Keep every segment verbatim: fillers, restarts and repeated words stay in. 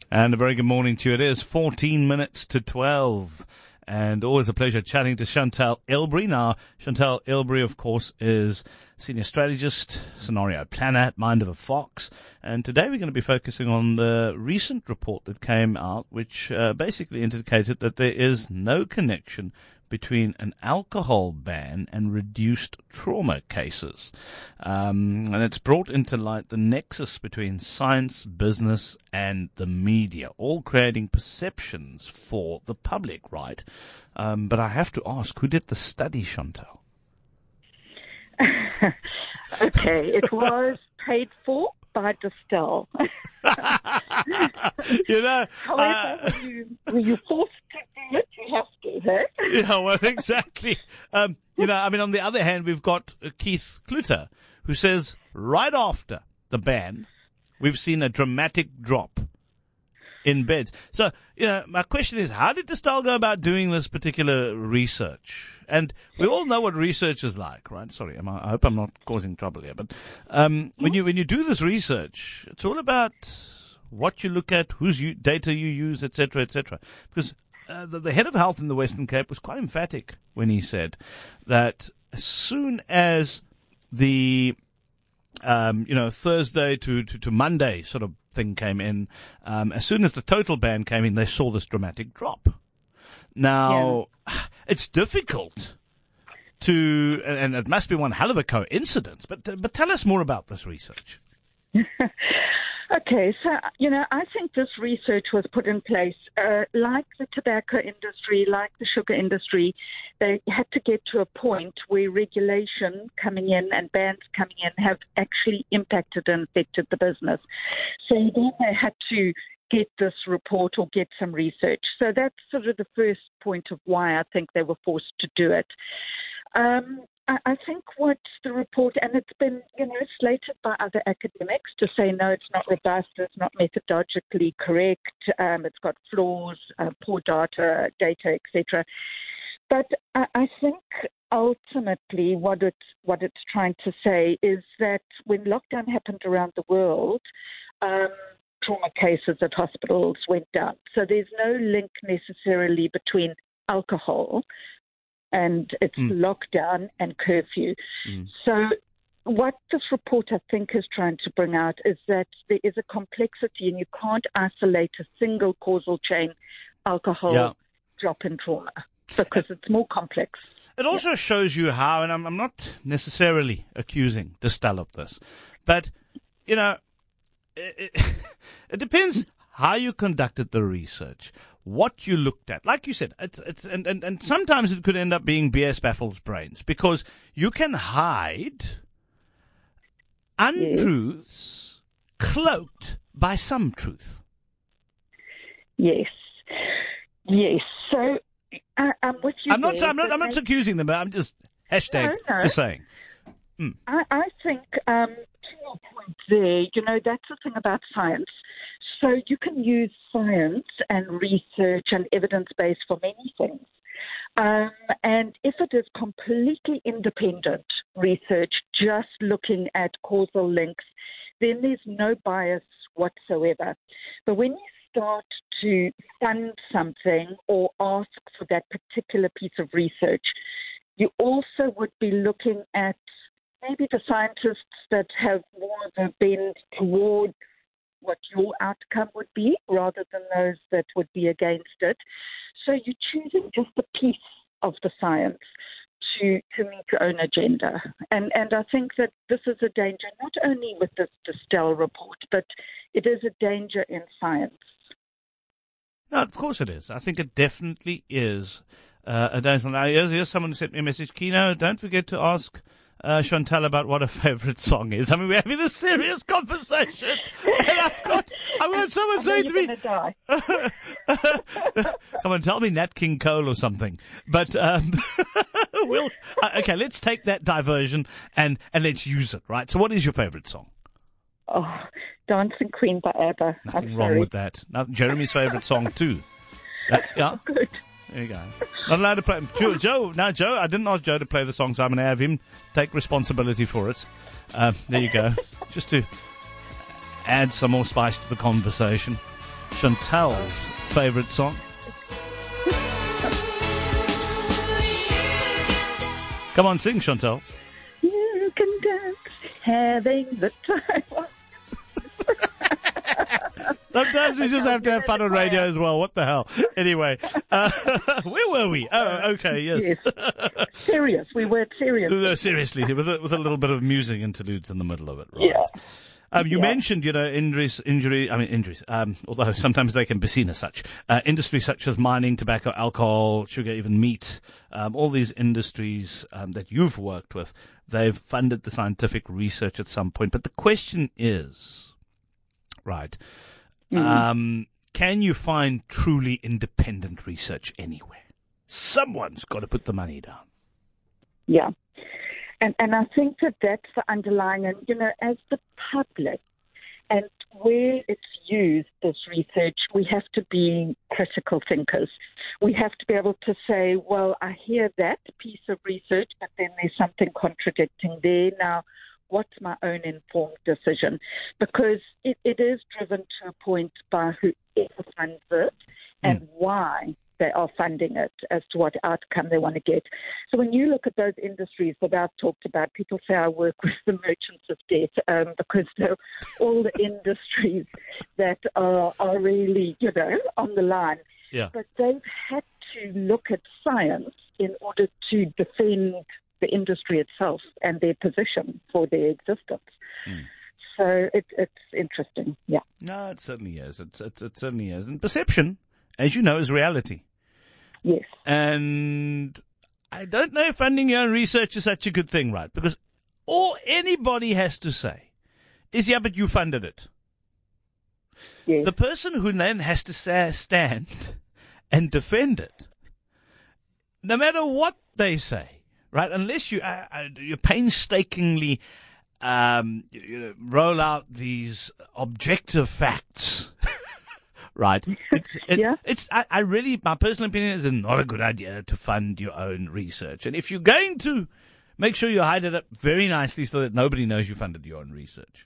And a very good morning to you. It is fourteen minutes to twelve. And always a pleasure chatting to Chantal Ilbery. Now, Chantal Ilbery, of course, is senior strategist, scenario planner at Mind of a Fox. And today we're going to be focusing on the recent report that came out, which uh, basically indicated that there is no connection between an alcohol ban and reduced trauma cases. Um, and it's brought into light the nexus between science, business, and the media, all creating perceptions for the public, right? Um, but I have to ask, who did the study, Chantal? Okay, it was paid for by Distell. you know, However, uh, when, you, when you're forced to do it, you have to, huh? Yeah, well, exactly. Um, you know, I mean, on the other hand, we've got uh, Keith Kluter, who says right after the ban, we've seen a dramatic drop in beds. So, you know, my question is, how did Distell go about doing this particular research? And we all know what research is like, right? Sorry, am I, I hope I'm not causing trouble here. But um, when you when you do this research, it's all about what you look at, whose you, data you use, et cetera, et cetera. Because uh, the, the head of health in the Western Cape was quite emphatic when he said that as soon as the Um, you know, Thursday to, to, to Monday sort of thing came in, um, as soon as the total ban came in, they saw this dramatic drop. Now, yeah. It's difficult to, and it must be one hell of a coincidence, but, but tell us more about this research. Okay, so, you know, I think this research was put in place, uh, like the tobacco industry, like the sugar industry. They had to get to a point where regulation coming in and bans coming in have actually impacted and affected the business. So then they had to get this report or get some research. So that's sort of the first point of why I think they were forced to do it. Um, I think what the report, and it's been, you know, slated by other academics to say, no, it's not robust, it's not methodologically correct, um, it's got flaws, uh, poor data, data, et cetera. But I, I think ultimately what it's, what it's trying to say is that when lockdown happened around the world, um, trauma cases at hospitals went down. So there's no link necessarily between alcohol and it's mm. lockdown and curfew. Mm. So what this report, I think, is trying to bring out is that there is a complexity and you can't isolate a single causal chain, alcohol, yeah. drop in trauma, because it's more complex. It also yeah. shows you how, and I'm, I'm not necessarily accusing Distell of this, but, you know, it, it, it depends how you conducted the research, what you looked at. Like you said, it's, it's, and, and, and sometimes it could end up being B S baffles brains, because you can hide untruths yes. cloaked by some truth. Yes. Yes. So I, I'm with you. I'm not, there, I'm not, I'm not I, accusing them, but I'm just hashtag no, no. just saying. Mm. I, I think, um, to your point there, you know, that's the thing about science. So you can use science and research and evidence-based for many things. Um, and if it is completely independent research, just looking at causal links, then there's no bias whatsoever. But when you start to fund something or ask for that particular piece of research, you also would be looking at maybe the scientists that have more of a bend toward what your outcome would be rather than those that would be against it. So you're choosing just a piece of the science to, to meet your own agenda. And and I think that this is a danger, not only with this Distell report, but it is a danger in science. No, of course it is. I think it definitely is uh, a danger. Now, here's, here's someone who sent me a message. Kino, don't forget to ask Uh, Chantal about what her favourite song is. I mean, we're having this serious conversation, and I've got, I've got someone saying to me, die. "Come on, tell me Nat King Cole or something." But um, we'll uh, okay. Let's take that diversion and and let's use it, right? So, what is your favourite song? Oh, Dancing Queen by ABBA. Nothing I'm wrong sorry. with that. Nothing, Jeremy's favourite song too. Uh, yeah. Good. There you go. Not allowed to play. Joe, Joe, no, Joe, I didn't ask Joe to play the song, so I'm going to have him take responsibility for it. Um, there you go. Just to add some more spice to the conversation. Chantal's favourite song. Come on, sing, Chantal. You can dance, having the time. Sometimes we just have to have fun on radio as well. What the hell? Anyway, uh, where were we? Oh, okay, yes. Yes. Serious. We were serious. No, seriously, with a, with a little bit of amusing interludes in the middle of it, right? Yeah. Um, you Yeah. mentioned, you know, injuries, injury, I mean, injuries, um, although sometimes they can be seen as such. Uh, industries such as mining, tobacco, alcohol, sugar, even meat, um, all these industries um, that you've worked with, they've funded the scientific research at some point. But the question is, right, Mm-hmm. um, can you find truly independent research anywhere? Someone's got to put the money down. Yeah. And and I think that that's the underlying, and, you know, as the public and where it's used, this research, we have to be critical thinkers. We have to be able to say, well, I hear that piece of research, but then there's something contradicting there. Now, what's my own informed decision? Because it, it is driven to a point by whoever funds it and mm. why they are funding it as to what outcome they want to get. So when you look at those industries that I've talked about, people say I work with the merchants of debt um, because they're all the industries that are, are really, you know, on the line. Yeah. But they've had to look at science in order to defend the industry itself and their position for their existence. Mm. So it, it's interesting, yeah. No, it certainly is. It's, it's, it certainly is. And perception, as you know, is reality. Yes. And I don't know if funding your own research is such a good thing, right? Because all anybody has to say is, yeah, but you funded it. Yes. The person who then has to say, stand and defend it, no matter what they say, right? Unless you uh, uh, you painstakingly um, you, you know, roll out these objective facts, right? It's, it, yeah. It's I, I really, my personal opinion is it's not a good idea to fund your own research. And if you're going to, make sure you hide it up very nicely so that nobody knows you funded your own research.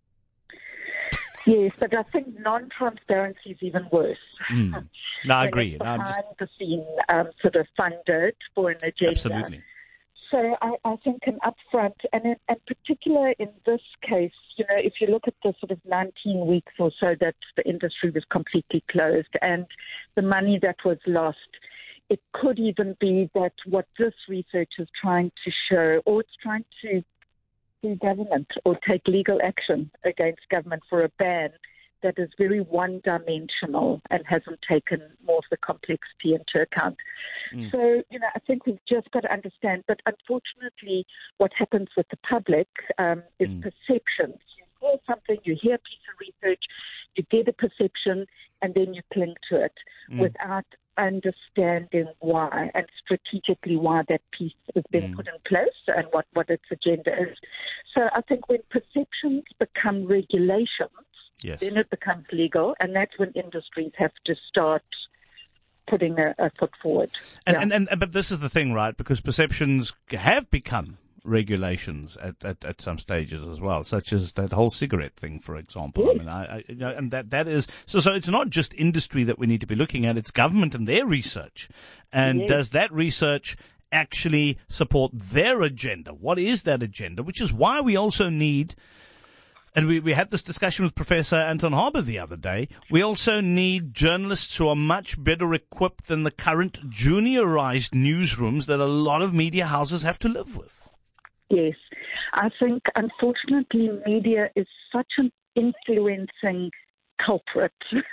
Yes, but I think non-transparency is even worse. Mm. No, I agree. It's No, I'm behind just... the scene, um, sort of funded for an agenda. Absolutely. So I, I think an upfront, and in, in particular in this case, you know, if you look at the sort of nineteen weeks or so that the industry was completely closed and the money that was lost, it could even be that what this research is trying to show, or it's trying to do government or take legal action against government for a ban that is very one-dimensional and hasn't taken more of the complexity into account. Mm. So, you know, I think we've just got to understand, but unfortunately what happens with the public um, is mm. perceptions. You hear something, you hear a piece of research, you get a perception, and then you cling to it mm. without understanding why and strategically why that piece is being mm. put in place and what, what its agenda is. So I think when perceptions become regulations, yes. then it becomes legal, and that's when industries have to start putting a, a foot forward. And, yeah. and, and but this is the thing, right? Because perceptions have become regulations at, at, at some stages as well, such as that whole cigarette thing, for example. Yes. I mean, I, I, you know, and that that is so. So it's not just industry that we need to be looking at; it's government and their research. And yes. does that research actually support their agenda? What is that agenda? Which is why we also need. And we, we had this discussion with Professor Anton Harber the other day. We also need journalists who are much better equipped than the current juniorized newsrooms that a lot of media houses have to live with. Yes. I think, unfortunately, media is such an influencing culprit.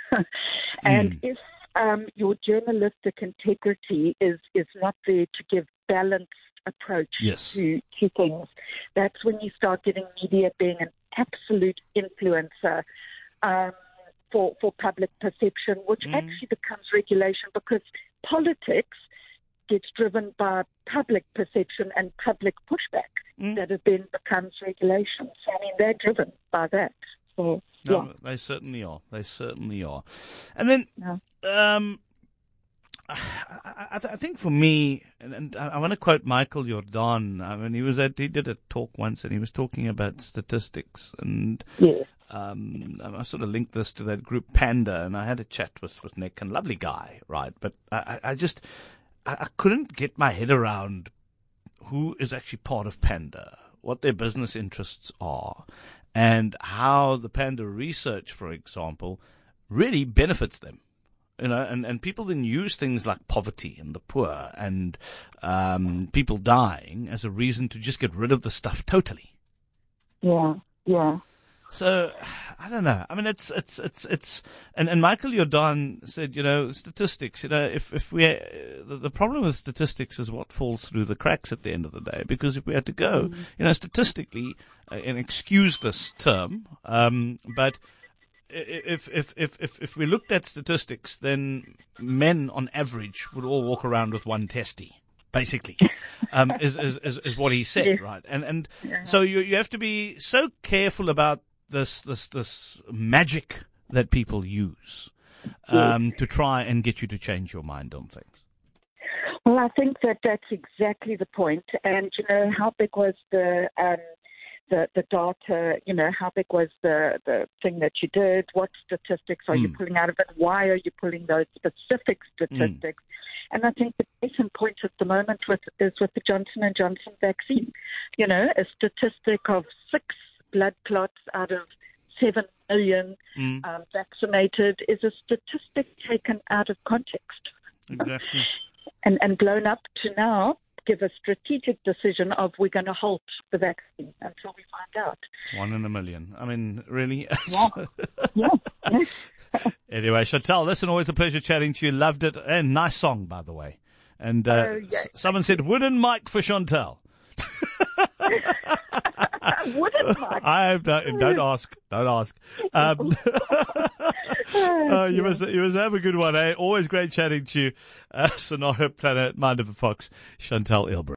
and mm. if um, your journalistic integrity is, is not there to give balanced approach yes. to, to things, that's when you start getting media being an absolute influencer um, for for public perception, which mm. actually becomes regulation because politics gets driven by public perception and public pushback mm. that it then becomes regulation. So, I mean, they're driven by that. So, no, yeah. They certainly are. They certainly are. And then yeah. um, I, I, I think for me, and, and I want to quote Michael Jordan. I mean, he was at he did a talk once, and he was talking about statistics, and yes. Um, I sort of linked this to that group Panda, and I had a chat with, with Nick, and lovely guy, right? But I, I just, I, I couldn't get my head around who is actually part of Panda, what their business interests are, and how the Panda research, for example, really benefits them. You know, and, and people then use things like poverty and the poor and um, people dying as a reason to just get rid of the stuff totally. Yeah, yeah. So, I don't know. I mean, it's, it's, it's, it's, and, and Michael Jordan said, you know, statistics, you know, if, if we, uh, the, the problem with statistics is what falls through the cracks at the end of the day, because if we had to go, mm. you know, statistically, uh, and excuse this term, um, but if, if, if, if, if we looked at statistics, then men on average would all walk around with one testy. Basically, um, is, is, is, is what he said, right? And, and yeah. so you, you have to be so careful about this, this, this magic that people use, um, to try and get you to change your mind on things. Well, I think that that's exactly the point. And, you know, how big was the, um, the, the data, you know, how big was the, the thing that you did? What statistics are mm. you pulling out of it? Why are you pulling those specific statistics? Mm. And I think the case in point at the moment with, is with the Johnson and Johnson vaccine. You know, a statistic of six blood clots out of seven million mm. um, vaccinated is a statistic taken out of context. Exactly. and, and blown up to now give a strategic decision of we're going to halt the vaccine until we find out. One in a million. I mean, really? Yeah. yeah. Anyway, Chantal, listen, always a pleasure chatting to you. Loved it. And nice song, by the way. And uh, uh, yeah. s- someone said, wooden mic for Chantal. Wooden mic? I don't, don't ask. Don't ask. Um, uh, you, must, you must have a good one, eh? Always great chatting to you. Uh, Sonora Planet, Mind of a Fox, Chantal Ilbert.